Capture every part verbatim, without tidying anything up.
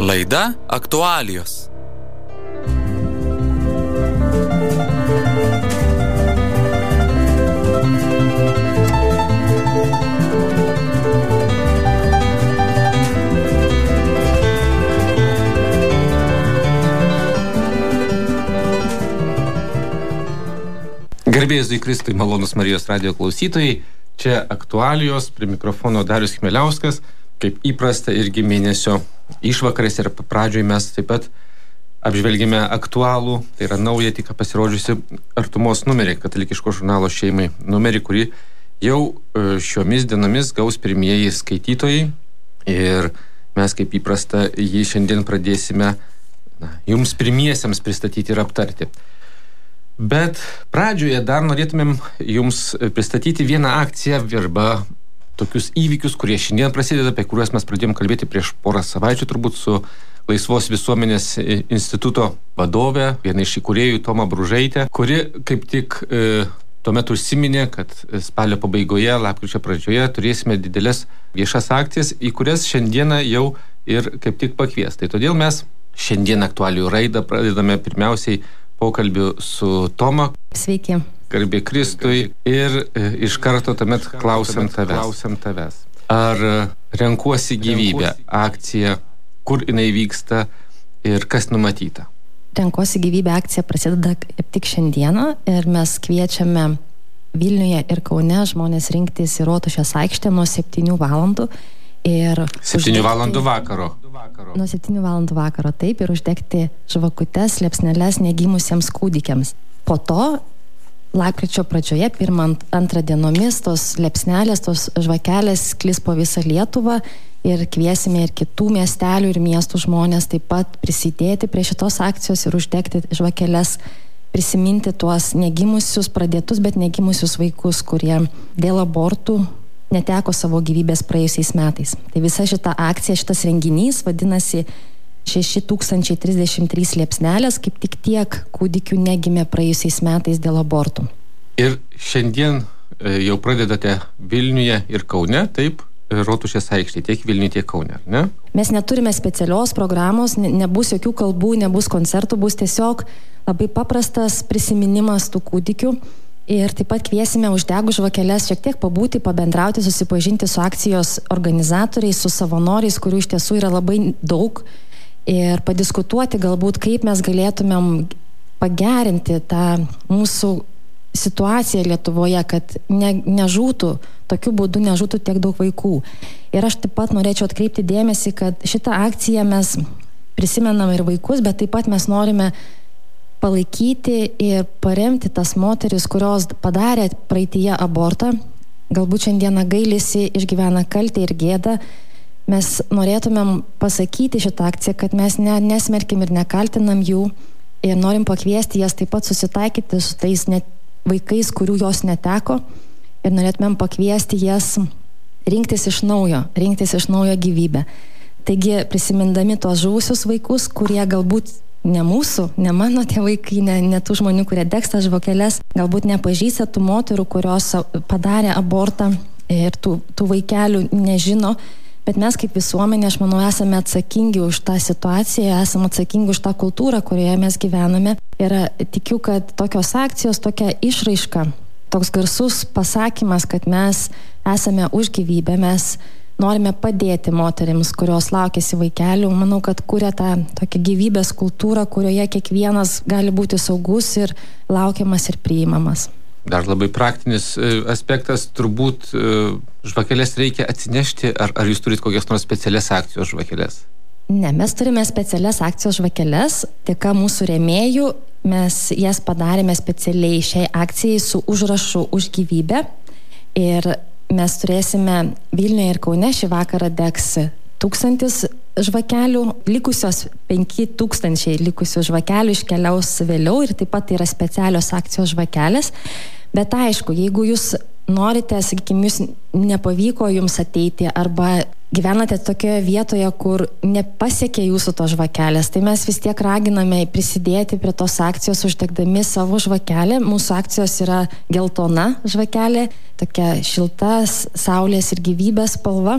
Laida aktualijos. Garbėjus Kristui, malonus Marijos radijo klausytojai, čia aktualijos, prie mikrofono Darius Chmieliauskas, kaip įprasta irgi mėnesio išvakarės ir pradžioj mes taip pat apžvelgėme aktualų, tai yra naują tik pasirodžiusi Artumos numerį, katalikiško žurnalo šeimai numerį, kurį jau šiomis dienomis gaus pirmieji skaitytojai ir mes kaip įprasta jį šiandien pradėsime na, jums pirmiesiems pristatyti ir aptarti. Bet pradžioje dar norėtumėm jums pristatyti vieną akciją arba tokius įvykius, kurie šiandien prasideda, apie kuriuos mes pradėjom kalbėti prieš porą savaičių turbūt su Laisvos visuomenės instituto vadove, viena iš įkūrėjų Toma Bružaitė, kuri kaip tik e, tuomet užsiminė, kad spalio pabaigoje, lapkričio pradžioje turėsime didelės viešas akcijas, į kurias šiandieną jau ir kaip tik pakvies. Tai todėl mes šiandien aktualijų raidą pradedame pirmiausiai pokalbių su Toma. Sveiki. Garbė Kristui ir e, iš karto tuomet klausiam tavęs. tavęs. Ar renkuosi gyvybę akcija, kur jinai vyksta ir kas numatyta? Renkuosi gyvybę akcija prasideda kaip tik šiandieną ir mes kviečiame Vilniuje ir Kaune žmonės rinktis į Rotušės aikštę nuo septynių valandų. septynių valandų vakaro. Nuo septynių valandų vakaro, taip, ir uždegti žvakutes, liepsneles negimusiems kūdikiams. Po to, lapkričio pradžioje, pirmą, antrą dienomis, tos liepsnelės, tos žvakelės sklis po visą Lietuvą ir kviesime ir kitų miestelių ir miestų žmonės taip pat prisidėti prie šitos akcijos ir uždegti žvakeles, prisiminti tuos negimusius, pradėtus, bet negimusius vaikus, kurie dėl abortų neteko savo gyvybės praėjusiais metais. Tai visa šita akcija, šitas renginys vadinasi šeši tūkstančiai trisdešimt trys liepsnelės, kaip tik tiek kūdikių negimė praėjusiais metais dėl abortų. Ir šiandien jau pradedate Vilniuje ir Kaune, taip, Rotušės aikštėje, tiek Vilniuje, tiek Kaune, ne? Mes neturime specialios programos, ne, nebus jokių kalbų, nebus koncertų, bus tiesiog labai paprastas prisiminimas tų kūdikių. Ir taip pat kviesime uždegus žvakeles šiek tiek pabūti, pabendrauti, susipažinti su akcijos organizatoriais, su savanoriais, kurių iš tiesų yra labai daug, ir padiskutuoti galbūt, kaip mes galėtumėm pagerinti tą mūsų situaciją Lietuvoje, kad ne, nežūtų, tokiu būdu nežūtų tiek daug vaikų. Ir aš taip pat norėčiau atkreipti dėmesį, kad šitą akciją mes prisimenam ir vaikus, bet taip pat mes norime palaikyti ir paremti tas moteris, kurios padarė praeityje abortą, galbūt šiandieną gailisi, išgyvena kaltę ir gėdą. Mes norėtumėm pasakyti šitą akciją, kad mes ne, nesmerkim ir nekaltinam jų ir norim pakviesti jas taip pat susitaikyti su tais net vaikais, kurių jos neteko, ir norėtumėm pakviesti jas rinktis iš naujo, rinktis iš naujo gyvybę. Taigi, prisimindami tuos žuvusius vaikus, kurie galbūt ne mūsų, ne mano tie vaikai, ne, ne tų žmonių, kurie degs tas žvakeles, galbūt nepažįsta tų moterų, kurios padarė abortą ir tų, tų vaikelių nežino, bet mes kaip visuomenė, aš manau, esame atsakingi už tą situaciją, esame atsakingi už tą kultūrą, kurioje mes gyvename. Ir tikiu, kad tokios akcijos, tokia išraiška, toks garsus pasakymas, kad mes esame už gyvybę, mes norime padėti moterims, kurios laukiasi vaikelių. Manau, kad kuria tą tokią gyvybės kultūrą, kurioje kiekvienas gali būti saugus ir laukiamas ir priimamas. Dar labai praktinis aspektas, turbūt žvakelės reikia atsinešti, ar, ar jūs turit kokias nors specialias akcijos žvakelės? Ne, mes turime specialias akcijos žvakeles, dėka mūsų rėmėjų, mes jas padarėme specialiai šiai akcijai su užrašu už gyvybę ir mes turėsime Vilniuje ir Kaune šį vakarą degs tūkstantis žvakelių, likusios penki tūkstančiai likusių žvakelių iškeliaus vėliau ir taip pat yra specialios akcijos žvakelės. Bet aišku, jeigu jūs norite, sakykime, jūs nepavyko jums ateiti arba gyvenate tokioje vietoje, kur nepasiekė jūsų tos žvakelės, tai mes vis tiek raginame prisidėti prie tos akcijos uždegdami savo žvakelę. Mūsų akcijos yra geltona žvakelė, tokia šiltas, saulės ir gyvybės spalva.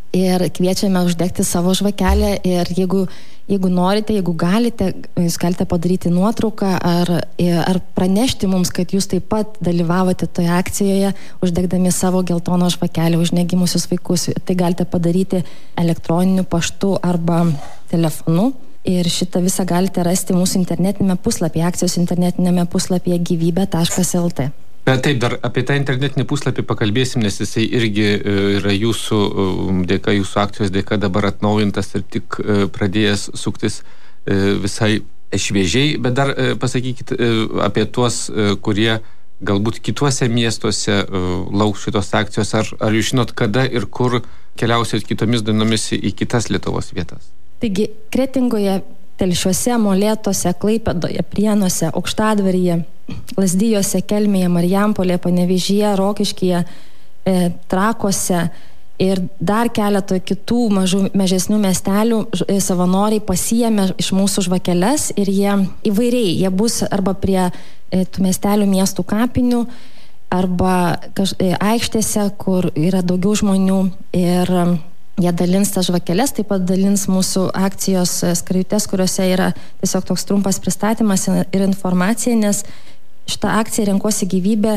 ir kviečiame uždegti savo žvakelę ir jeigu, jeigu norite, jeigu galite, jūs galite padaryti nuotrauką ar, ar pranešti mums, kad jūs taip pat dalyvavote toje akcijoje, uždegdami savo geltoną žvakelę už negimusius vaikus. Tai galite padaryti elektroniniu paštu arba telefonu. Ir šitą visą galite rasti mūsų internetinėme puslapyje, akcijos internetinėme puslapyje gyvybė taškas el tė. Bet taip, dar apie tą internetinį puslapį pakalbėsim, nes jisai irgi yra jūsų dėka, jūsų akcijos dėka dabar atnaujintas ir tik pradėjęs suktis visai šviežiai. Bet dar pasakykit apie tuos, kurie galbūt kituose miestuose lauks šitos akcijos. Ar, ar jūs žinot, kada ir kur keliausit kitomis dienomis į kitas Lietuvos vietas? Taigi, Kretingoje, Telšiuose, Molėtuose, Klaipėdoje, Prienuose, Aukštadvaryje, Lazdijose, Kelmėje, Marijampolėje, Panevėžyje, Rokiškyje, e, Trakuose ir dar keletą kitų mažų, mažesnių miestelių e, savanoriai pasiėmė iš mūsų žvakeles ir jie įvairiai, jie bus arba prie e, tų miestelių miestų kapinių, arba kaž, e, aikštėse, kur yra daugiau žmonių ir jie dalins tas žvakeles, taip pat dalins mūsų akcijos skrajutes, kuriuose yra tiesiog toks trumpas pristatymas ir informacija, nes šitą akciją Renkuosi gyvybę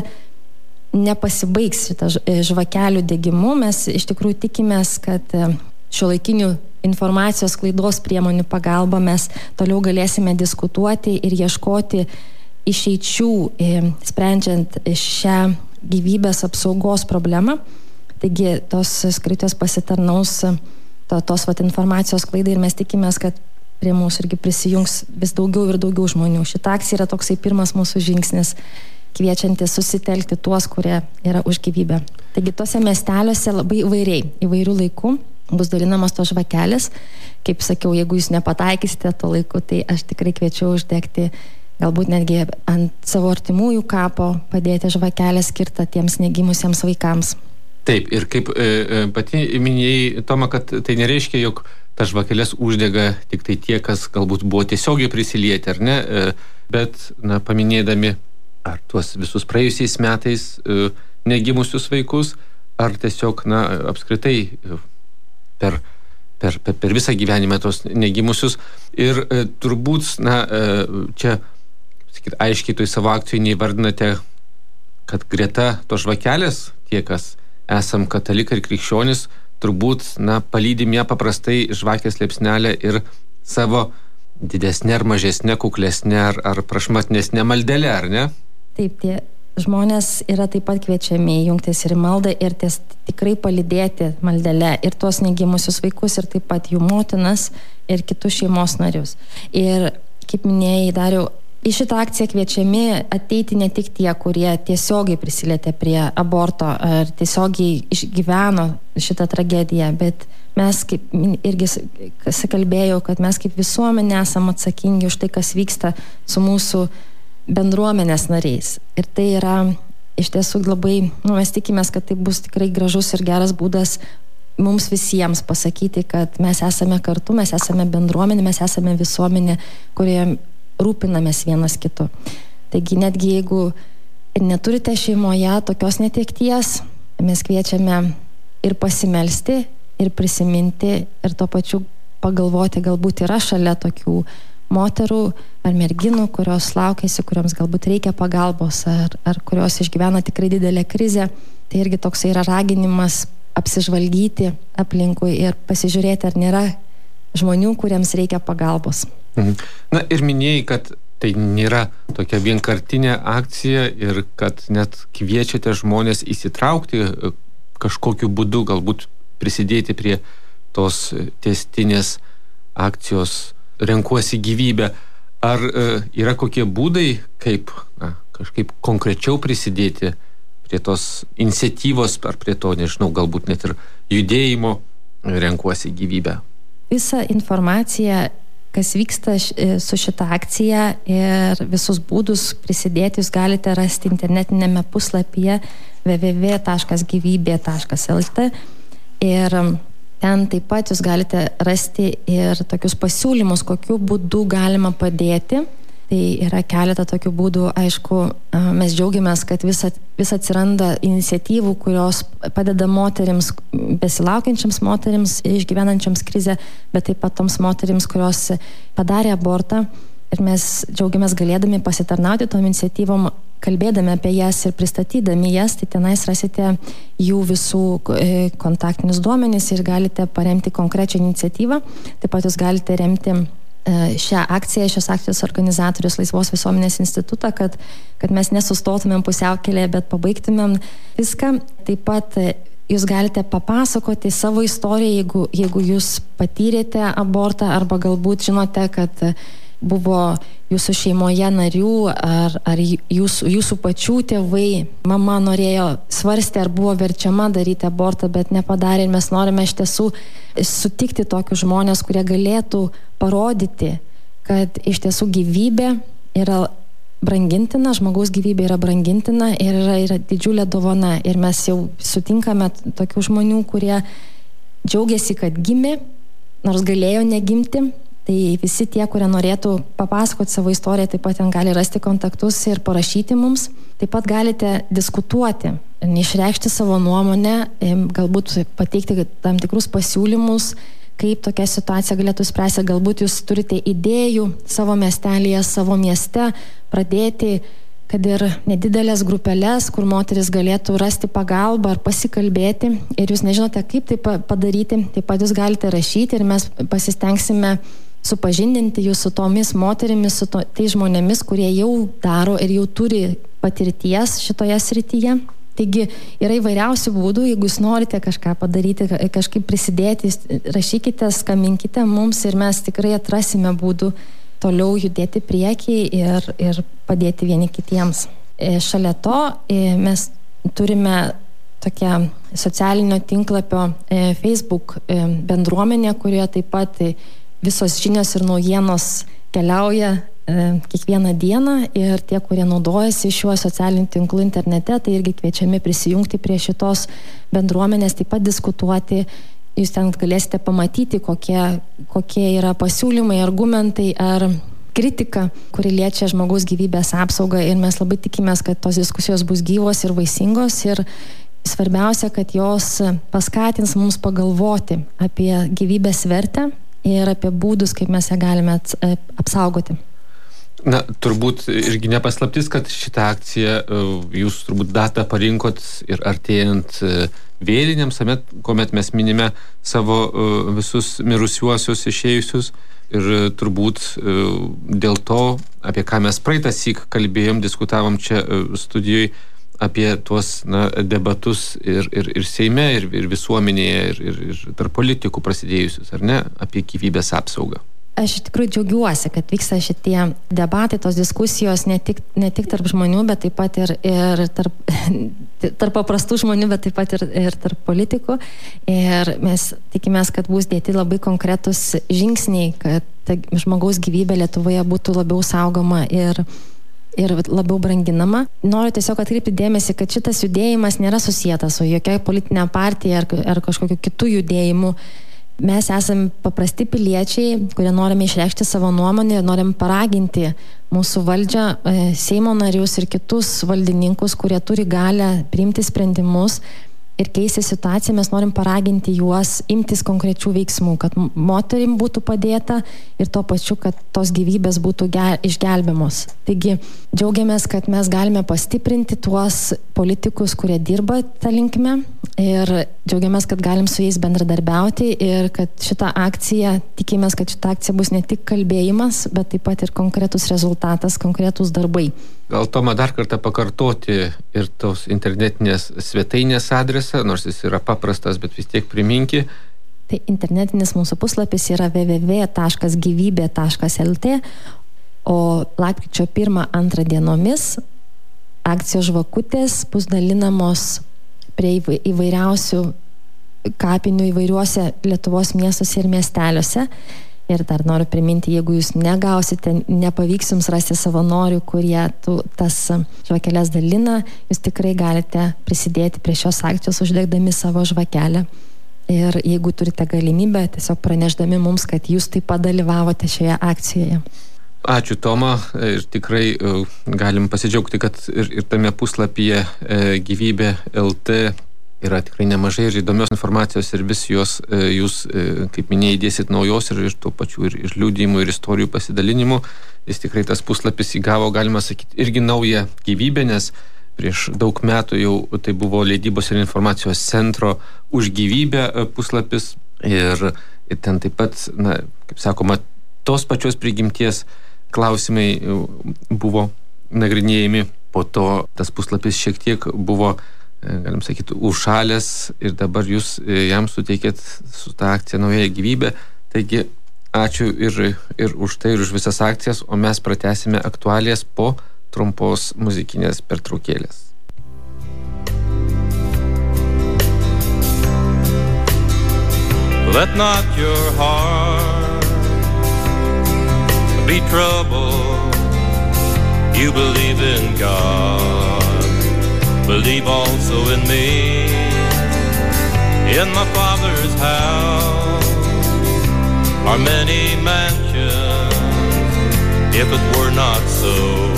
nepasibaigs šitą žvakelių degimu. Mes iš tikrųjų tikimės, kad šiuolaikinių informacijos sklaidos priemonių pagalba mes toliau galėsime diskutuoti ir ieškoti išeičių, sprendžiant šią gyvybės apsaugos problemą. Taigi tos skrajutės pasitarnaus to, tos vat, informacijos klaidai ir mes tikimės, kad prie mūsų irgi prisijungs vis daugiau ir daugiau žmonių. Šita akcija yra toksai pirmas mūsų žingsnis, kviečiantis susitelkti tuos, kurie yra už gyvybę. Taigi tose miesteliuose labai įvairiai, įvairių laikų bus dalinamos tos žvakelės. Kaip sakiau, jeigu jūs nepataikysite to laiku, tai aš tikrai kviečiu uždegti galbūt netgi ant savo artimųjų kapo, padėti žvakelę skirtą tiems negimusiems vaikams. Taip, ir kaip e, pati minėjai, Toma, kad tai nereiškia, jog ta žvakelės uždega tik tai tie, kas galbūt buvo tiesiogiai prisilieti, ar ne, e, bet, na, paminėdami ar tuos visus praėjusiais metais e, negimusius vaikus, ar tiesiog, na, apskritai per, per, per, per visą gyvenimą tos negimusius. Ir e, turbūt, na, e, čia, sakyt, aiškiai toj savo akcijai neįvardinate, kad greta to žvakelės tie, kas esam katalikai ir krikščionys, turbūt, na, palydim ją paprastai žvakės liepsnelę ir savo didesnė ar mažesnė, kuklesnė ar, ar prašmatnesnė maldelė, ar ne? Taip, tie žmonės yra taip pat kviečiami jungtis ir į maldą ir ties tikrai palydėti maldelę ir tuos negimusius vaikus ir taip pat jų motinas ir kitus šeimos narius. Ir, kaip minėjai, Dariau, į šitą akciją kviečiami ateiti ne tik tie, kurie tiesiogiai prisilietė prie aborto ar tiesiogiai išgyveno šitą tragediją, bet mes, kaip irgi kalbėjau, kad mes kaip visuomenė esam atsakingi už tai, kas vyksta su mūsų bendruomenės nariais. Ir tai yra iš tiesų labai, nu, mes tikimės, kad tai bus tikrai gražus ir geras būdas mums visiems pasakyti, kad mes esame kartu, mes esame bendruomenė, mes esame visuomenė, kurioje rūpinamės vienas kitu. Taigi netgi jeigu ir neturite šeimoje tokios netekties, mes kviečiame ir pasimelsti, ir prisiminti, ir tuo pačiu pagalvoti, galbūt yra šalia tokių moterų ar merginų, kurios laukiasi, kuriams galbūt reikia pagalbos, ar, ar kurios išgyvena tikrai didelę krizę. Tai irgi toks yra raginimas apsižvalgyti aplinkui ir pasižiūrėti, ar nėra žmonių, kuriems reikia pagalbos. Na ir minėjai, kad tai nėra tokia vienkartinė akcija ir kad net kviečiate žmonės įsitraukti kažkokiu būdu, galbūt prisidėti prie tos tęstinės akcijos Renkuosi gyvybę. Ar e, yra kokie būdai, kaip na, kažkaip konkrečiau prisidėti prie tos iniciatyvos ar prie to, nežinau, galbūt net ir judėjimo Renkuosi gyvybę? Visą informaciją, kas vyksta su šita akcija ir visus būdus prisidėti, jūs galite rasti internetinėme puslapyje w w w taškas gyvybė taškas el tė ir ten taip pat jūs galite rasti ir tokius pasiūlymus, kokiu būdu galima padėti. Tai yra keletą tokių būdų. Aišku, mes džiaugiamės, kad vis, at, vis atsiranda iniciatyvų, kurios padeda moterims, besilaukiančiams moterims, išgyvenančiams krizę, bet taip pat toms moterims, kurios padarė abortą. Ir mes džiaugiamės galėdami pasitarnauti tom iniciatyvom, kalbėdami apie jas ir pristatydami jas, tai tenais rasite jų visų kontaktinius duomenis ir galite paremti konkrečią iniciatyvą. Taip pat jūs galite remti šią akciją, šios akcijos organizatorius Laisvos visuomenės institutą, kad, kad mes nesustotumėm pusiaukelėje, bet pabaigtumėm viską. Taip pat jūs galite papasakoti savo istoriją, jeigu, jeigu jūs patyrėte abortą arba galbūt žinote, kad buvo jūsų šeimoje narių ar, ar jūsų, jūsų pačių tėvai, mama norėjo svarstė ar buvo verčiama daryti abortą, bet nepadarė, ir mes norime iš tiesų sutikti tokius žmonės, kurie galėtų parodyti, kad iš tiesų gyvybė yra brangintina, žmogaus gyvybė yra brangintina ir yra, yra didžiulė dovana. Ir mes jau sutinkame tokių žmonių, kurie džiaugiasi, kad gimė, nors galėjo negimti. Tai visi tie, kurie norėtų papasakoti savo istoriją, taip pat ten gali rasti kontaktus ir parašyti mums. Taip pat galite diskutuoti, išreikšti savo nuomonę, galbūt pateikti tam tikrus pasiūlymus, kaip tokia situacija galėtų spręsti. Galbūt jūs turite idėjų savo miestelėje, savo mieste, pradėti, kad ir nedidelės grupelės, kur moteris galėtų rasti pagalbą ar pasikalbėti ir jūs nežinote, kaip tai padaryti. Taip pat jūs galite rašyti ir mes pasistengsime supažindinti jūs su tomis moterimis, su to, tai žmonėmis, kurie jau daro ir jau turi patirties šitoje srityje. Taigi yra įvairiausių būdų, jeigu jūs norite kažką padaryti, kažkaip prisidėti, rašykite, skambinkite mums ir mes tikrai atrasime būdų toliau judėti priekį ir, ir padėti vieni kitiems. E, šalia to e, mes turime tokią socialinio tinklapio e, Facebook e, bendruomenę, kurioje taip pat e, visos žinios ir naujienos keliauja e, kiekvieną dieną ir tie, kurie naudojasi šiuo socialiniu tinklu internete, tai irgi kviečiami prisijungti prie šitos bendruomenės, taip pat diskutuoti. Jūs ten galėsite pamatyti, kokie, kokie yra pasiūlymai, argumentai ar kritika, kuri liečia žmogaus gyvybės apsaugą ir mes labai tikimės, kad tos diskusijos bus gyvos ir vaisingos ir svarbiausia, kad jos paskatins mums pagalvoti apie gyvybės vertę ir apie būdus, kaip mes ją galime apsaugoti. Na, turbūt irgi nepaslaptis, kad šitą akciją jūs turbūt datą parinkot ir artėjant vėlinėms, kuomet mes minime savo visus mirusiuosius išėjusius ir turbūt dėl to, apie ką mes praeitą syk kalbėjom, diskutavom čia studijoje, apie tuos na, debatus ir, ir, ir Seime, ir, ir visuomenėje, ir, ir, ir tarp politikų prasidėjusius, ar ne, apie gyvybės apsaugą. Aš iš tikrųjų džiaugiuosi, kad vyksta šitie debatai, tos diskusijos ne tik, ne tik tarp žmonių, bet taip pat ir, ir tarp, tarp paprastų žmonių, bet taip pat ir, ir tarp politikų. Ir mes tikimės, kad bus dėti labai konkretus žingsniai, kad žmogaus gyvybė Lietuvoje būtų labiau saugoma ir ir labiau branginama. Noriu tiesiog atkreipti dėmesį, kad šitas judėjimas nėra susietas su jokia politinė partija ar, ar kažkokiu kitų judėjimu. Mes esame paprasti piliečiai, kurie norime išreikšti savo nuomonę ir norim paraginti mūsų valdžią, Seimo narius ir kitus valdininkus, kurie turi galią priimti sprendimus ir keisti situaciją. Mes norim paraginti juos imtis konkrečių veiksmų, kad moterim būtų padėta ir tuo pačiu, kad tos gyvybės būtų gel, išgelbimos. Taigi džiaugiamės, kad mes galime pastiprinti tuos politikus, kurie dirba tą linkme ir džiaugiamės, kad galim su jais bendradarbiauti ir kad šitą akciją, tikimės, kad šitą akciją bus ne tik kalbėjimas, bet taip pat ir konkretus rezultatas, konkretus darbai. Gal Toma dar kartą pakartoti ir tos internetinės svetainės adresą, nors jis yra paprastas, bet vis tiek priminki. Tai internetinis mūsų puslapis yra w w w taškas gyvybė taškas l t, o lapkričio pirmą antrą dienomis akcijos žvakutės bus dalinamos prie įvairiausių kapinių įvairiuose Lietuvos miestuose ir miesteliuose. Ir dar noriu priminti, jeigu jūs negausite, nepavyks jums rasti savanorių, kurie tų, tas žvakeles dalina, jūs tikrai galite prisidėti prie šios akcijos uždegdami savo žvakelę. Ir jeigu turite galimybę, tiesiog pranešdami mums, kad jūs taip pat dalyvavote šioje akcijoje. Ačiū, Toma. Ir tikrai galim pasidžiaugti, kad ir, ir tame puslapyje gyvybė taškas el tė yra tikrai nemažai ir įdomios informacijos ir vis jos jūs, kaip minėjai, dėsit naujos ir, ir tuo pačiu ir, ir liudijimų, ir istorijų pasidalinimų. Jis tikrai tas puslapis įgavo, galima sakyti, irgi naują gyvybę, nes prieš daug metų jau tai buvo leidybos ir informacijos centro už gyvybę puslapis ir, ir ten taip pat, na, kaip sakoma, tos pačios prigimties klausimai buvo nagrinėjami. Po to tas puslapis šiek tiek buvo, galim sakyti, užšalęs ir dabar jūs jam suteikėt su tą akciją naują gyvybę. Taigi ačiū ir, ir už tai, ir už visas akcijas, o mes pratęsime aktualijas po trumpos muzikinės pertraukėlės. Let not your heart be troubled. You believe in God, believe also in me. In my Father's house are many mansions. If it were not so,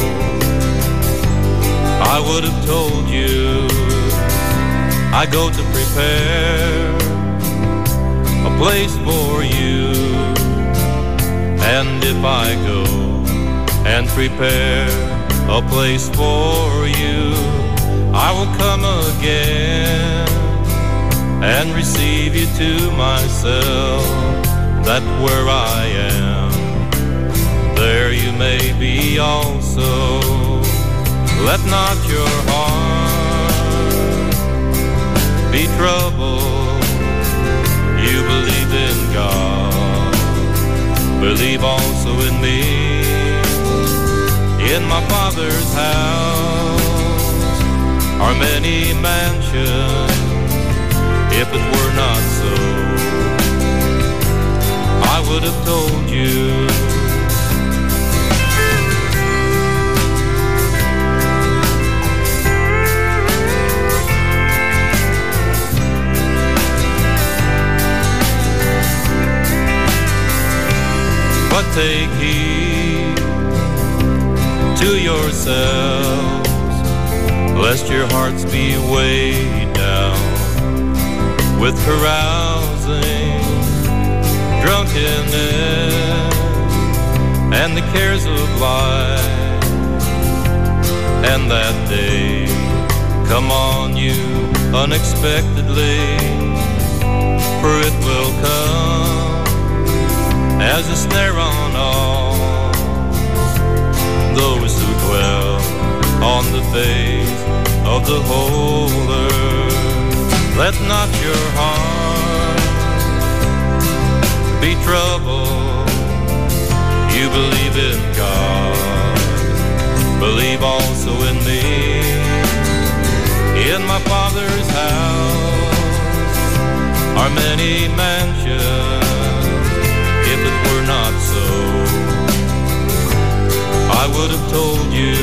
I would have told you. I go to prepare a place for you. And if I go and prepare a place for you, I will come again and receive you to myself, that where I am, there you may be also. Let not your heart be troubled. You believe in God, believe also in me. In my Father's house are many mansions. If it were not so, I would have told you. But take heed to yourselves, lest your hearts be weighed down with carousing, drunkenness, and the cares of life, and that day come on you unexpectedly, for it will come as a snare on all those who dwell on the face of the whole earth. Let not your heart be troubled. You believe in God, believe also in me. In my Father's house are many mansions. If it were not so, I would have told you.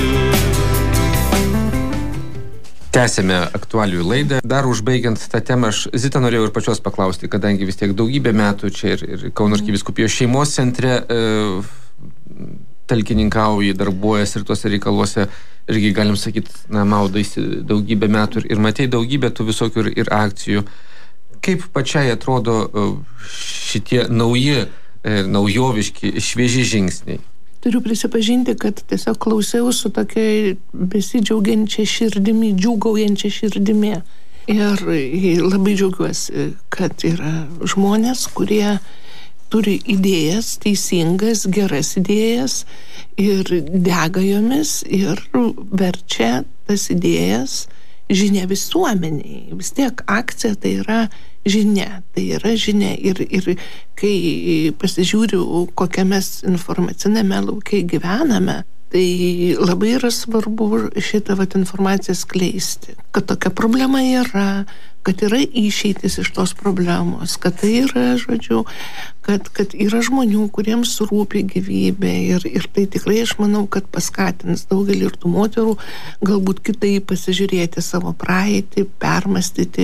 Tęsėme aktualijų laidą. Dar užbaigiant tą temą, aš Zita norėjau ir pačios paklausti, kadangi vis tiek daugybę metų čia ir, ir Kauno arkivyskupijos šeimos centre e, talkininkauji, darbuojas ir tuose reikaluose, irgi galim sakyti, na, maudaisi daugybę metų ir, ir matei daugybę tų visokių ir, ir akcijų. Kaip pačiai atrodo šitie nauji, e, naujoviški, švieži žingsniai? Turiu prisipažinti, kad tiesiog klausiau su tokia besidžiaugiančia širdimi, džiūgaujančia širdimi. Ir labai džiaugiuosi, kad yra žmonės, kurie turi idėjas, teisingas, geras idėjas ir dega jomis ir verčia tas idėjas žinia visuomeniai. Vis tiek akcija tai yra žinia, tai yra žinia ir, ir kai pasižiūriu, kokią mes informacinėme lauke gyvename, tai labai yra svarbu šitą vat informaciją skleisti, kad tokia problema yra, kad yra išeitis iš tos problemos, kad tai yra, žodžiu, kad, kad yra žmonių, kuriems rūpi gyvybė ir, ir tai tikrai aš manau, kad paskatins daugelį ir tų moterų galbūt kitaip pasižiūrėti savo praeitį, permastyti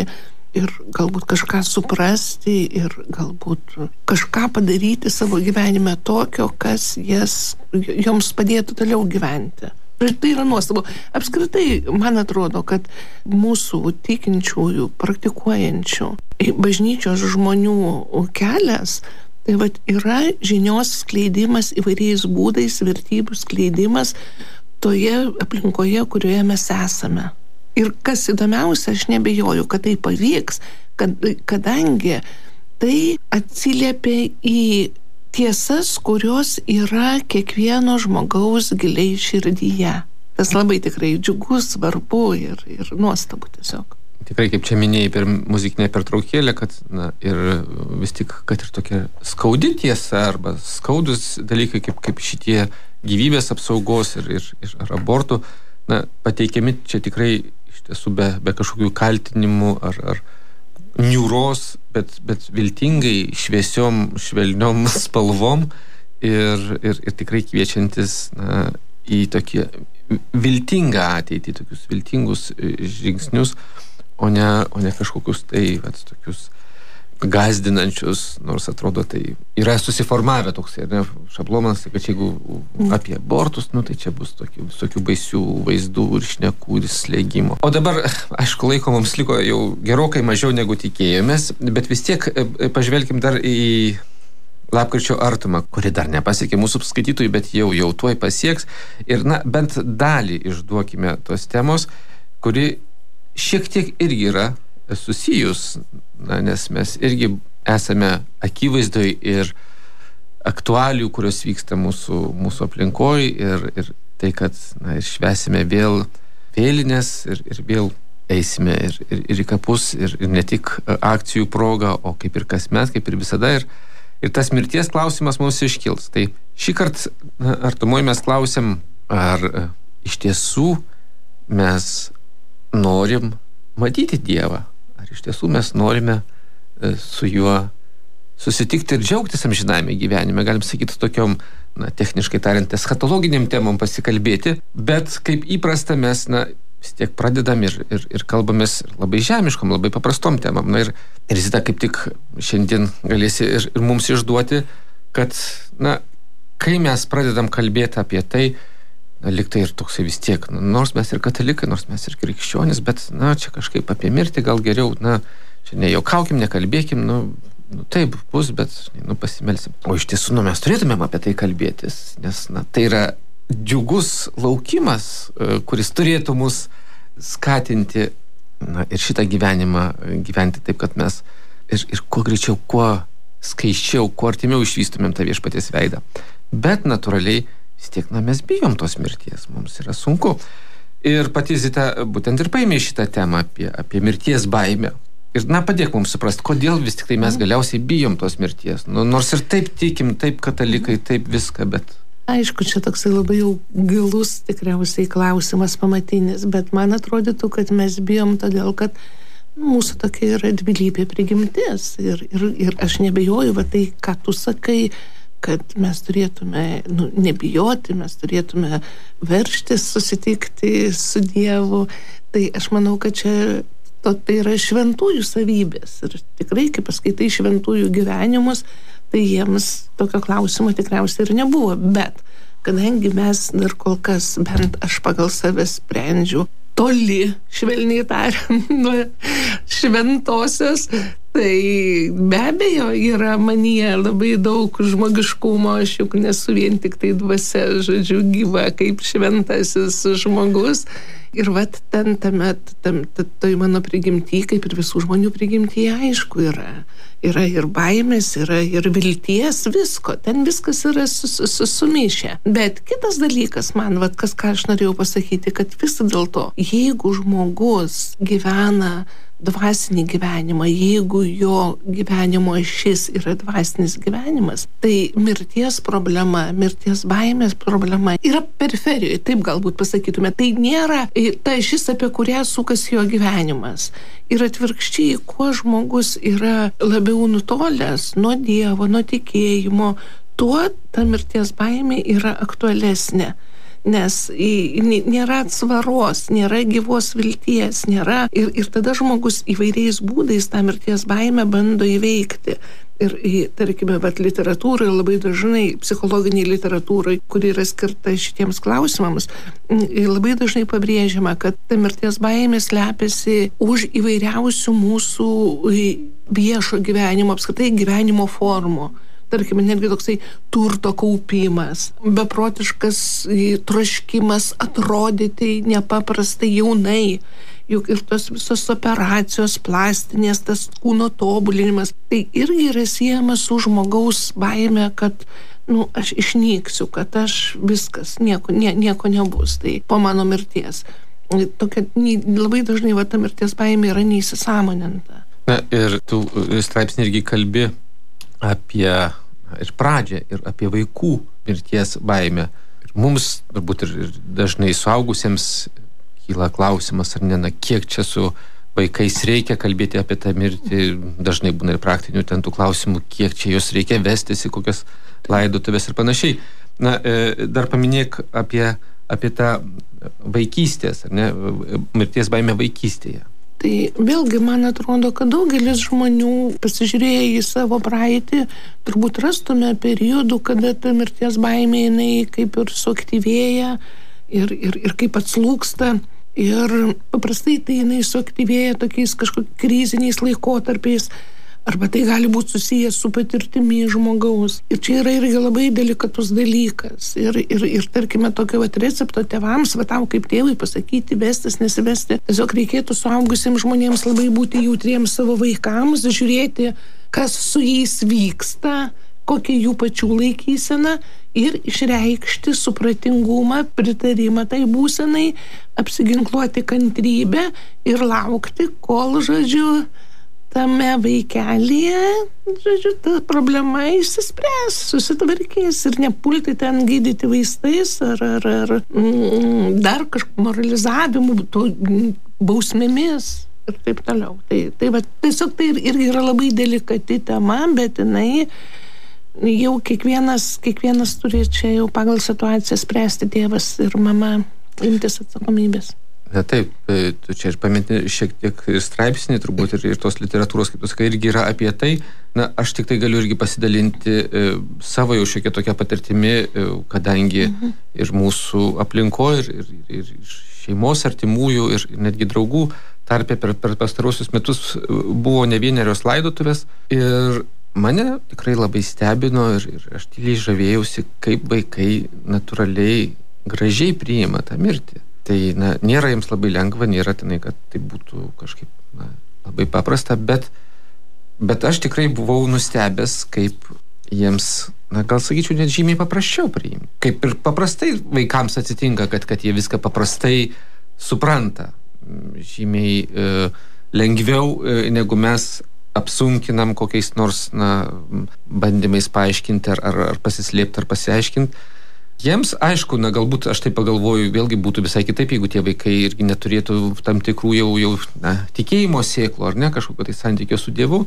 ir galbūt kažką suprasti ir galbūt kažką padaryti savo gyvenime tokio, kas jas, joms padėtų toliau gyventi. Ir tai yra nuostabu. Apskritai, man atrodo, kad mūsų tikinčiųjų, praktikuojančių bažnyčios žmonių kelias, tai vat yra žinios skleidimas įvairiais būdais, vertybių skleidimas toje aplinkoje, kurioje mes esame. Ir kas įdomiausia, aš nebejoju, kad tai pavyks, kad, kadangi tai atsiliepia į tiesas, kurios yra kiekvieno žmogaus giliai širdyje. Tas labai tikrai džiugu, svarbu ir, ir nuostabu tiesiog. Tikrai, kaip čia minėjai per muzikinę pertraukėlę, kad na, ir vis tik, kad ir tokia skaudi tiesa arba skaudus dalykai, kaip, kaip šitie gyvybės apsaugos ir, ir, ir abortų, na, pateikiami čia tikrai iš tiesų be, be kažkokių kaltinimų ar, ar niūros, bet, bet viltingai, šviesiom, švelniom spalvom ir, ir, ir tikrai kviečiantis na, į tokį viltingą ateitį, tokius viltingus žingsnius, o ne, o ne kažkokius tai vat, tokius gazdinančius, nors atrodo tai yra susiformavę toksai, ne, šablonas, kad jeigu apie abortus, nu tai čia bus tokių, tokių baisių vaizdų ir šnekų ir slėgimo. O dabar, aišku, laiko mums liko jau gerokai mažiau negu tikėjomės, bet vis tiek pažvelkim dar į lapkričio artumą, kuri dar nepasiekė mūsų skaitytojų, bet jau jau tuoj pasieks. Ir na, bent dalį išduokime tos temos, kuri šiek tiek irgi yra susijus, na, nes mes irgi esame akivaizdoj ir aktualijų, kurios vyksta mūsų, mūsų aplinkoj ir, ir tai, kad na, ir švesime vėl vėlinės ir, ir vėl eisime ir, ir, ir į kapus ir, ir ne tik akcijų proga, o kaip ir kasmet, kaip ir visada ir, ir tas mirties klausimas mums iškils. Tai šį kartą artumoj mes klausim, ar iš tiesų mes norim matyti Dievą, ar iš tiesų mes norime su juo susitikti ir džiaugtis amžiname gyvenime, galim sakyti tokiom, na, techniškai tariant, eschatologiniam temom pasikalbėti, bet kaip įprasta mes, na, vis tiek pradedam ir, ir, ir kalbamės labai žemiškom, labai paprastom temam. Na ir, ir Zita kaip tik šiandien galėsi ir, ir mums išduoti, kad, na, kai mes pradedam kalbėti apie tai, na, lyg tai ir toksai vis tiek, na, nors mes ir katalikai, nors mes ir krikščionys, bet, na, čia kažkaip apie mirtį gal geriau, na, čia nejuokaukim, nekalbėkim, nu, nu taip bus, bet, nu, pasimelsim. O iš tiesų, nu, mes turėtumėm apie tai kalbėtis, nes, na, tai yra džiugus laukimas, kuris turėtų mus skatinti, na, ir šitą gyvenimą gyventi taip, kad mes ir, ir kuo greičiau, kuo skaičiau, kuo artimiau išvystumėm tą viešpaties veidą. Bet natūraliai vis tiek, na, mes bijom tos mirties, mums yra sunku. Ir pati Zita būtent ir paėmė šitą temą apie, apie mirties baimę. Ir, na, padėk mums suprasti, kodėl vis tik tai mes galiausiai bijom tos mirties. Nu, nors ir taip tikim, taip katalikai, taip viską, bet... Aišku, čia toksai labai jau gilus tikriausiai klausimas pamatinis, bet man atrodytų, kad mes bijom todėl, kad mūsų tokia yra dvilypė prigimtis. Ir, ir, ir aš nebejoju, va tai, ką tu sakai, kad mes turėtume, nu, nebijoti, mes turėtume verštis susitikti su Dievu. Tai aš manau, kad čia to, tai yra šventųjų savybės. Ir tikrai, kai paskaitai šventųjų gyvenimus, tai jiems tokio klausimo tikriausiai ir nebuvo. Bet kadangi mes dar kol kas, bent aš pagal save sprendžiu, toli, švelniai tariant, nuo šventosios, tai be abejo yra manyje labai daug žmogiškumo, aš juk nesu vien tik tai dvasia, žodžiu, gyva kaip šventasis žmogus. Ir vat ten tame, tam, toj mano prigimty, kaip ir visų žmonių prigimtyje, aišku, yra. Yra ir baimės, yra ir vilties, visko. Ten viskas yra sumišę. Bet kitas dalykas man, vat, kas ką aš norėjau pasakyti, kad vis dėlto, jeigu žmogus gyvena dvasinį gyvenimą, jeigu jo gyvenimo šis yra dvasinis gyvenimas, tai mirties problema, mirties baimės problema yra periferijoje, taip galbūt pasakytume. Tai nėra ta šis, apie kurią sukasi jo gyvenimas. Ir atvirkščiai, kuo žmogus yra labiau nutolęs nuo Dievo, nuo tikėjimo, tuo ta mirties baimė yra aktualesnė. nes nėra atsvaros, nėra gyvos vilties, nėra ir, ir tada žmogus įvairiais būdais tą mirties baimę bando įveikti. Ir, tarkime, vat, literatūrai labai dažnai, psichologiniai literatūrai, kuri yra skirta šitiems klausimams, labai dažnai pabrėžiama, kad ta mirties baimė slepiasi už įvairiausių mūsų viešo gyvenimo, apskritai gyvenimo formų. Tarkime, netgi toksai turto kaupimas, beprotiškas troškimas atrodyti nepaprastai jaunai, juk ir tos visos operacijos, plastinės, tas kūno tobulinimas, tai irgi yra siejamas su žmogaus baime, kad, nu, aš išnyksiu, kad aš viskas, nieko, nie, nieko nebus, tai po mano mirties. Tokia, labai dažnai va, ta mirties baimė yra neįsisąmoninta. Na ir tu straipsnį irgi kalbi apie ir pradžią, ir apie vaikų mirties baimę. Ir mums, turbūt ir dažnai suaugusiems, kyla klausimas, ar ne, na, kiek čia su vaikais reikia kalbėti apie tą mirtį, dažnai būna ir praktinių ten tų klausimų, kiek čia jos reikia vestis į kokias laidotuvės ir panašiai. Na, dar paminėk apie, apie tą vaikystės, ar ne, mirties baimę vaikystėje. Tai vėlgi, man atrodo, kad daugelis žmonių, pasižiūrėję į savo praeitį, turbūt rastume periodų, kada ta mirties baimė jinai kaip ir suaktyvėja ir, ir, ir kaip atslūksta. Ir paprastai tai jinai suaktyvėja tokiais kažkokiais kriziniais laikotarpiais, arba tai gali būti susijęs su patirtimi žmogaus. Ir čia yra irgi labai delikatus dalykas. Ir, ir, ir tarkime, tokio vat recepto tėvams, va tau kaip tėvai pasakyti, vestis, nesivesti. Tiesiog reikėtų suaugusiems žmonėms labai būti jautriems savo vaikams, žiūrėti, kas su jais vyksta, kokia jų pačių laikysena ir išreikšti supratingumą, pritarimą tai būsenai, apsiginkluoti kantrybę ir laukti, kol, žodžiu, tame vaikelyje, žodžiu, ta problema išsispręs, susitvarkys ir nepulti ten gydyti vaistais ar, ar, ar mm, dar kažkokiu moralizavimu, to, bausmėmis ir taip toliau. Tai, tai va, tiesiog tai irgi yra labai delikati tema, bet jinai jau kiekvienas, kiekvienas turi čia jau pagal situaciją spręsti, tėvas ir mama imtis atsakomybės. Na taip, tu čia ir paminti šiek tiek straipsnį, turbūt ir, ir tos literatūros, kaip tu sakai, irgi yra apie tai. Na, aš tik tai galiu irgi pasidalinti e, savo jau šiokia tokia patirtimi, e, kadangi mhm. ir mūsų aplinkoje, ir, ir, ir šeimos artimųjų, ir netgi draugų tarpe per, per pastarosius metus buvo ne vienerios laidotuvės. Ir mane tikrai labai stebino ir, ir aš tyliai žavėjausi, kaip vaikai natūraliai gražiai priima tą mirtį. Tai na, nėra jiems labai lengva, nėra tenai, kad tai būtų kažkaip na, labai paprasta, bet, bet aš tikrai buvau nustebęs, kaip jiems, na, gal sakyčiau, net žymiai paprasčiau priimti. Kaip ir paprastai vaikams atsitinka, kad, kad jie viską paprastai supranta. Žymiai e, lengviau, e, negu mes apsunkinam kokiais nors na, bandymais paaiškinti ar, ar, ar pasislėpti ar pasiaiškinti. Jiems, aišku, na, galbūt aš tai pagalvoju, vėlgi būtų visai kitaip, jeigu tie vaikai irgi neturėtų tam tikrų jau, jau na, tikėjimo sėklų, ar ne, kažkokio tai santykio su Dievu,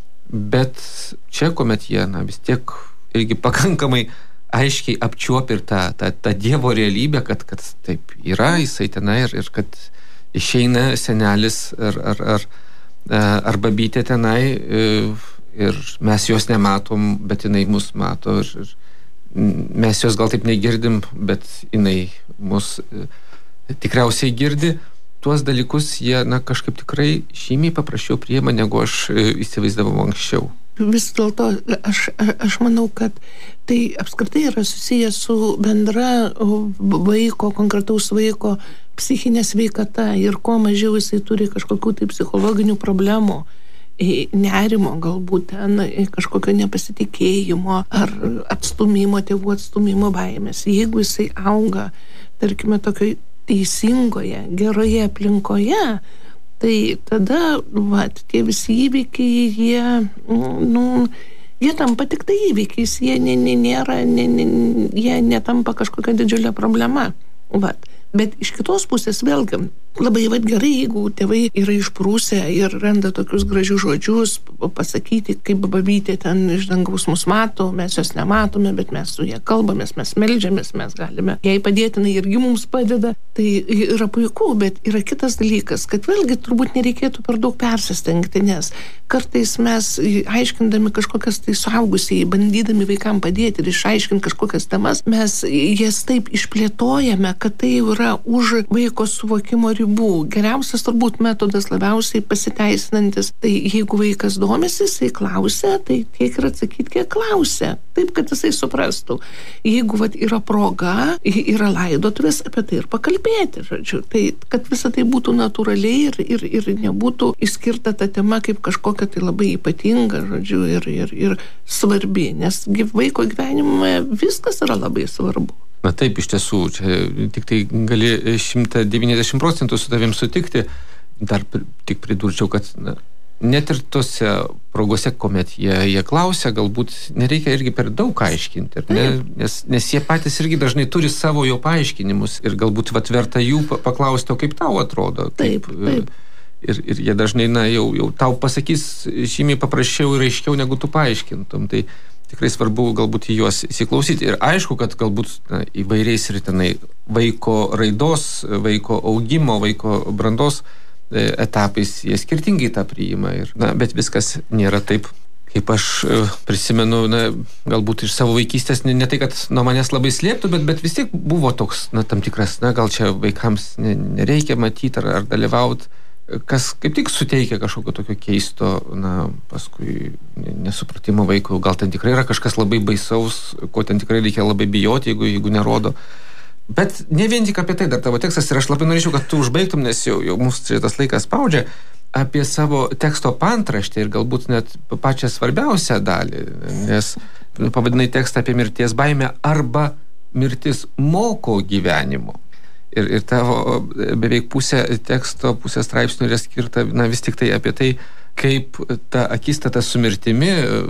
bet čia, kuomet jie, na, vis tiek irgi pakankamai aiškiai apčiuopi ir tą, tą, tą Dievo realybę, kad, kad taip yra, jisai tenai ir, ir kad išeina senelis ar, ar, ar, ar babytė tenai ir mes jos nematom, bet jinai mus mato ir, ir mes jos gal taip negirdim, bet jinai mus e, tikriausiai girdi. Tuos dalykus jie, na, kažkaip tikrai žymiai paprasčiau priima, negu aš e, įsivaizdavau anksčiau. Vis dėlto aš, aš manau, kad tai apskritai yra susijęs su bendra vaiko, konkretaus vaiko psichinė sveikata ir kuo mažiau jisai turi kažkokių tai psichologinių problemų, nerimo galbūt ten, kažkokio nepasitikėjimo ar atstumimo, tėvų atstumimo baimės. Jeigu jisai auga, tarkime, tokioje teisingoje, geroje aplinkoje, tai tada, va, tie visi įvykiai, jie, nu, jie tampa tik tai įvykiais, jie ne, ne, nėra, ne, ne, jie netampa kažkokia didžiulė problema. Va. Bet iš kitos pusės vėlgi, labai vat, gerai, jeigu tėvai yra išprūsę ir randa tokius gražius žodžius, pasakyti, kaip babytė ten iš dangaus mus mato, mes jos nematome, bet mes su ją kalbamės, mes meldžiamės, mes galime jai padėti, jinai irgi mums padeda. Tai yra puiku, bet yra kitas dalykas, kad vėlgi turbūt nereikėtų per daug persistengti, nes kartais mes aiškindami kažkokias tai suaugusiai, bandydami vaikam padėti ir išaiškinti kažkokias temas, mes jas taip išplėtojame, kad tai yra už vaiko suvokimo ribų. Geriausias turbūt metodas labiausiai pasiteisinantis, tai jeigu vaikas domisi, jisai klausia, tai tiek ir atsakyti, kiek klausia, taip, kad jisai suprastų. Jeigu vat, yra proga, yra laidotuvės, apie tai ir pakalbėti, žodžiu. Tai, kad visa tai būtų natūraliai ir, ir, ir nebūtų išskirta ta tema kaip kažkokia tai labai ypatinga, žodžiu, ir, ir, ir svarbi, nes vaiko gyvenime viskas yra labai svarbu. Na taip, iš tiesų, čia tik tai gali šimtas devyniasdešimt procentų su tavim sutikti. Dar tik pridurčiau, kad na, net ir tose progose, kuomet jie, jie klausia, galbūt nereikia irgi per daug aiškinti, ne? nes, nes jie patys irgi dažnai turi savo jo paaiškinimus ir galbūt vat, verta jų paklausti, o kaip tau atrodo. Taip, kaip, taip. Ir, ir jie dažnai na, jau, jau tau pasakys žymiai paprasčiau ir aiškiau, negu tu paaiškintum. Tai tikrai svarbu galbūt į juos įsiklausyti. Ir aišku, kad galbūt na, įvairiais ir tenai vaiko raidos, vaiko augimo, vaiko brandos e, etapais jie skirtingai tą priima. Ir, na, bet viskas nėra taip, kaip aš e, prisimenu, na, galbūt iš savo vaikystės, ne, ne tai, kad nuo manęs labai slėptų, bet, bet vis tiek buvo toks, na, tam tikras, na, gal čia vaikams ne, nereikia matyti ar, ar dalyvauti, kas kaip tik suteikia kažkokio tokio keisto, na, paskui nesupratimo vaiko, gal ten tikrai yra kažkas labai baisaus, ko ten tikrai reikia labai bijoti, jeigu, jeigu nerodo. Bet ne vien tik apie tai dar tavo tekstas ir aš labai norėčiau, kad tu užbaigtum, nes jau, jau mūsų tas laikas spaudžia, apie savo teksto pantraštę ir galbūt net pačią svarbiausią dalį, nes pavadinai tekstą apie mirties baimę arba mirtis moko gyvenimo. Ir, ir tavo beveik pusė teksto, pusė straipsnių yra skirta, na, vis tik tai apie tai, kaip ta akistata su mirtimi,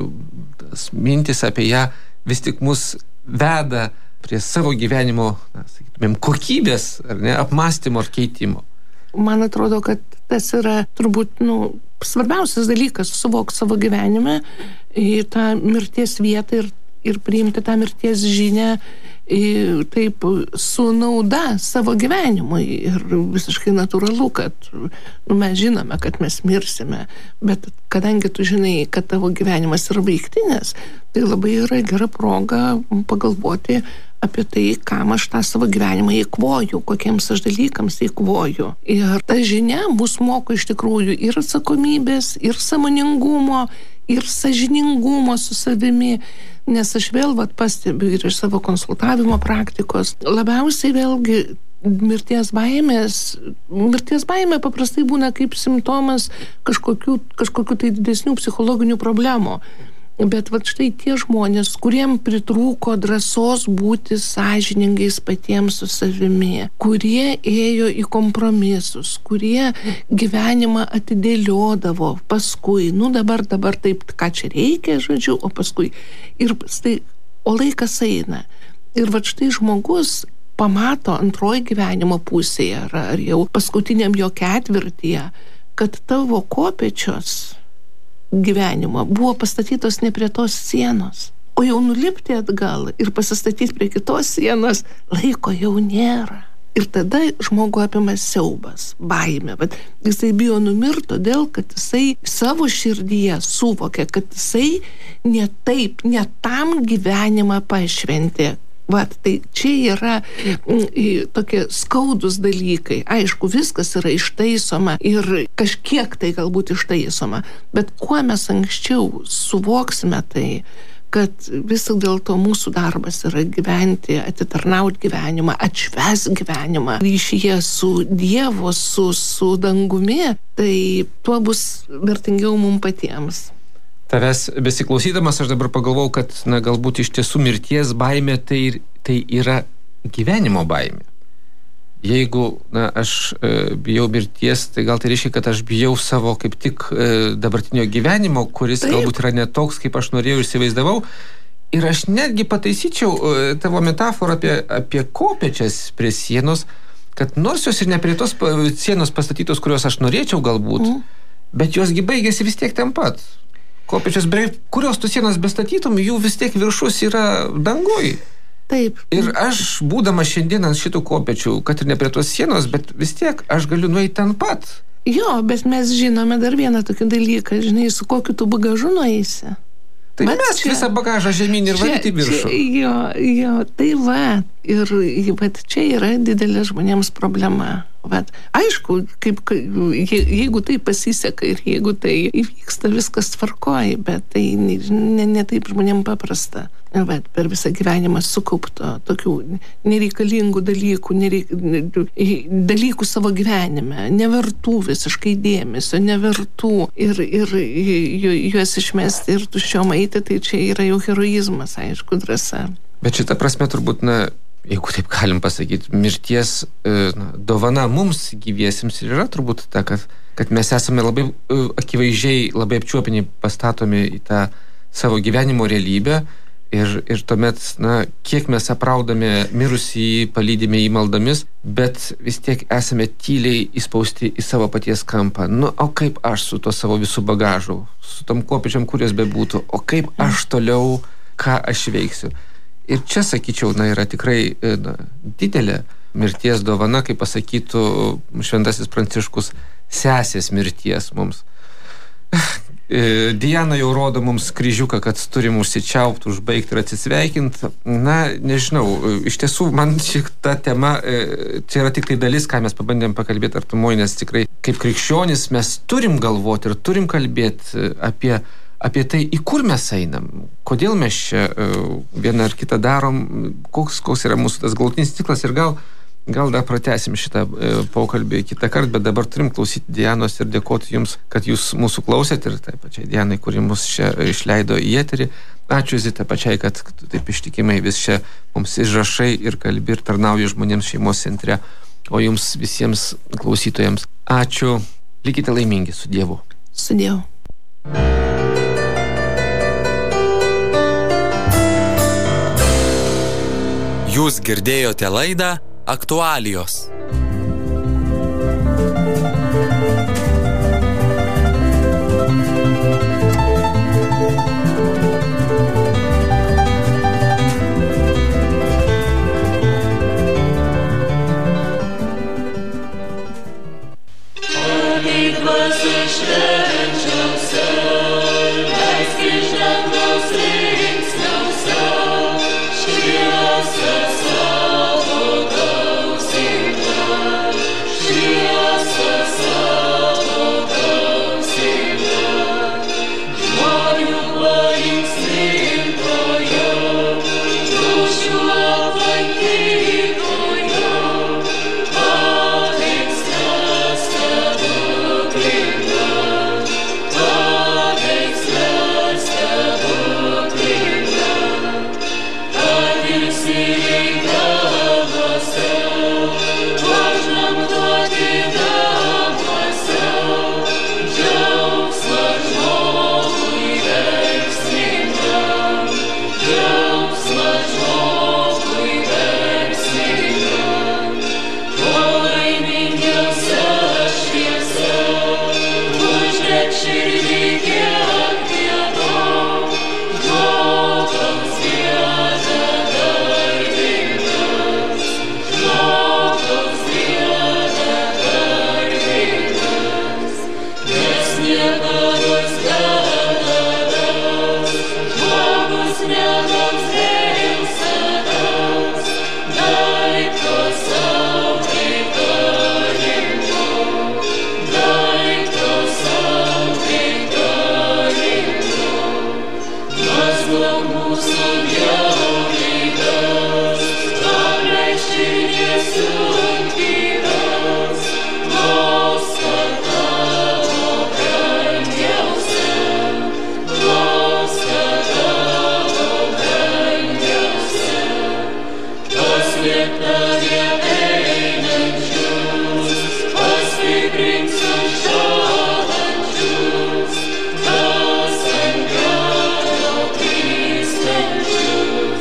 tas mintis apie ją vis tik mus veda prie savo gyvenimo, na, sakytumėm, kokybės, ar ne, apmąstymo ar keitimo. Man atrodo, kad tas yra turbūt, nu, svarbiausias dalykas suvokti savo gyvenime į tą mirties vietą ir, ir priimti tą mirties žinią taip su nauda savo gyvenimui ir visiškai natūralu, kad nu, mes žinome, kad mes mirsime, bet kadangi tu žinai, kad tavo gyvenimas yra baigtinis, tai labai yra gera proga pagalvoti apie tai, kam aš tą savo gyvenimą įkvoju, kokiems aš dalykams įkvoju. Ir ta žinia mus moko iš tikrųjų ir atsakomybės, ir sąmoningumo, ir sąžiningumo su savimi, nes aš vėl vat, pastebiu ir iš savo konsultavimo praktikos, labiausiai vėlgi mirties baimės, mirties baimė paprastai būna kaip simptomas kažkokių, kažkokių tai didesnių psichologinių problemų. Bet vat štai tie žmonės, kuriem pritrūko drąsos būti sąžiningais patiems su savimi, kurie ėjo į kompromisus, kurie gyvenimą atidėliodavo paskui, nu dabar, dabar taip, ką čia reikia, žodžiu, o paskui ir tai, o laikas eina. Ir vat štai žmogus pamato antroji gyvenimo pusėje ar, ar jau paskutiniam jo ketvirtyje, kad tavo kopėčios gyvenimo buvo pastatytos ne prie tos sienos, o jau nulipti atgal ir pasistatyti prie kitos sienos laiko jau nėra. Ir tada žmogų apima siaubas, baimė, bet jisai bijo numirti, todėl kad jisai savo širdyje suvokia, kad jisai ne taip, ne tam gyvenimą pašventė. Vat, tai čia yra m, tokie skaudus dalykai. Aišku, viskas yra ištaisoma ir kažkiek tai galbūt ištaisoma, bet kuo mes anksčiau suvoksime tai, kad vis dėlto mūsų darbas yra gyventi, atitarnauti gyvenimą, atšvęs gyvenimą ryšyje su Dievu, su, su dangumi, tai tuo bus vertingiau mums patiems. Tavęs besiklausydamas aš dabar pagalvojau, kad na, galbūt iš tiesų mirties baimė tai, tai yra gyvenimo baimė. Jeigu na, aš e, bijau mirties, tai gal tai reiškia, kad aš bijau savo kaip tik e, dabartinio gyvenimo, kuris Taip. Galbūt yra netoks, kaip aš norėjau ir įsivaizdavau. Ir aš netgi pataisyčiau e, tavo metaforą apie, apie kopėčias prie sienos, kad nors jos ir ne prie tos sienos pastatytos, kurios aš norėčiau galbūt, mm. bet jos gi baigėsi vis tiek ten pat. Kopėčios, kurios tu sienos bestatytum, jų vis tiek viršus yra dangui. Taip. Ir aš, būdamas šiandien ant šitų kopėčių, kad ir ne prie tos sienos, bet vis tiek aš galiu nueiti ten pat. Jo, bet mes žinome dar vieną tokį dalyką, žinai, su kokiu tu bagažu nueisi. Tai bet mes čia, visą bagažą žemyn ir varyti viršų. Jo, jo, tai va, ir vat, čia yra didelė žmonėms problema. Vat, aišku, kaip, je, jeigu tai pasiseka ir jeigu tai įvyksta, viskas tvarkoja, bet tai ne, ne, ne taip žmonėms paprasta. Vat, per visą gyvenimą sukaupto tokių nereikalingų dalykų, nereik, dalykų savo gyvenime, nevertų visiškai dėmesio, nevertų ir, ir juos išmesti ir tuščiom eiti, tai čia yra jau heroizmas, aišku, drąsa. Bet šitą prasme turbūt, na, jeigu taip galim pasakyti, mirties na, dovana mums gyviesiems ir yra turbūt ta, kad, kad mes esame labai akivaizdžiai, labai apčiuopiniai pastatomi į tą savo gyvenimo realybę. Ir, ir tuomet, na, kiek mes apraudame mirusį, palydime į maldomis, bet vis tiek esame tyliai įspausti į savo paties kampą. Nu, o kaip aš su to savo visų bagažu, su tom kopėčiom, kurios bebūtų, o kaip aš toliau, ką aš veiksiu. Ir čia, sakyčiau, na, yra tikrai na, didelė mirties dovana, kaip pasakytų šventasis Pranciškus, sesės mirties mums. Diana jau rodo mums kryžiuką, kad turim užsičiaupti, užbaigti ir atsisveikinti. Na, nežinau, iš tiesų, man šita tema, čia yra tik tai dalis, ką mes pabandėm pakalbėti artumoje, nes tikrai kaip krikščionys mes turim galvoti ir turim kalbėti apie, apie tai, į kur mes einam, kodėl mes čia vieną ar kitą darom, koks, koks yra mūsų tas galutinis tiklas ir gal Gal dar pratęsim šitą e, pokalbį kitą kartą, bet dabar turim klausyti Dianos ir dėkoti jums, kad jūs mūsų klausėt ir taip pačiai Dianai, kuri mus čia išleido į eterį. Ačiū Zita pačiai, kad taip ištikimai vis čia mums išrašai ir kalbi ir tarnauji žmonėms šeimos centre. O jums visiems klausytojams ačiū. Likite laimingi su Dievu. Su Dievu. Jūs girdėjote laidą Aktualijos. Thank you.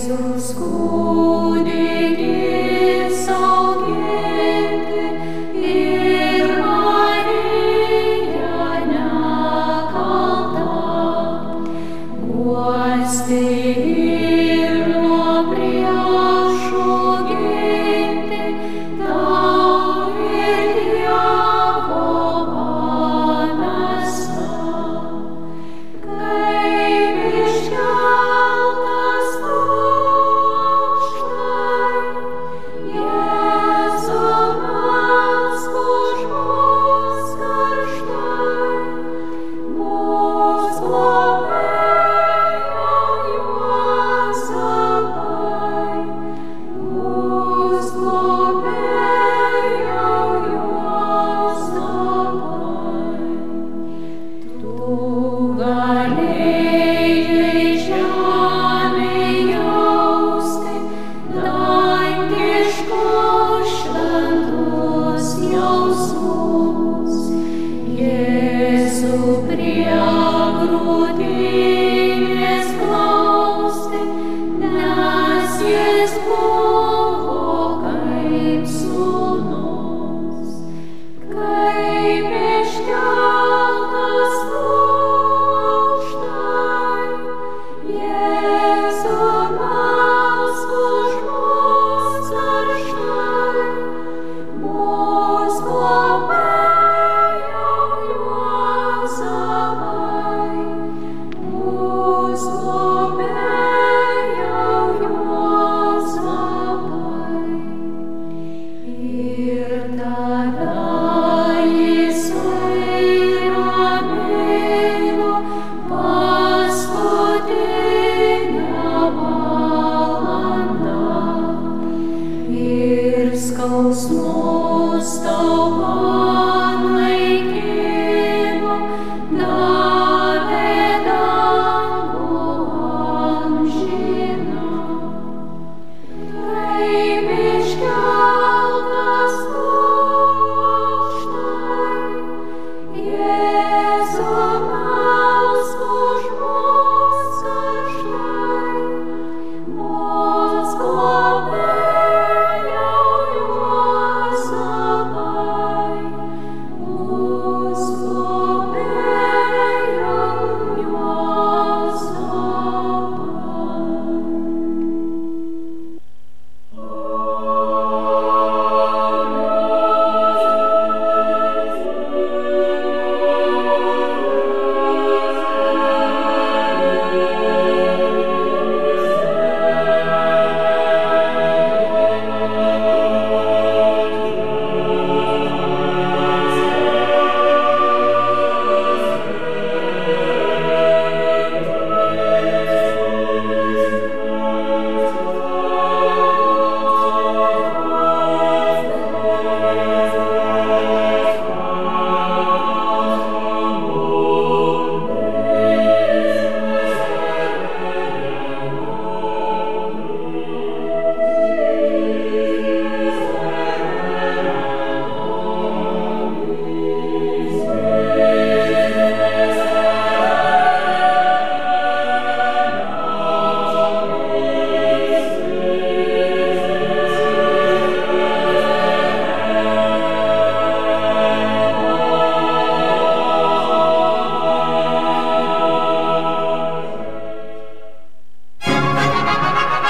Skausmus tau, Panai,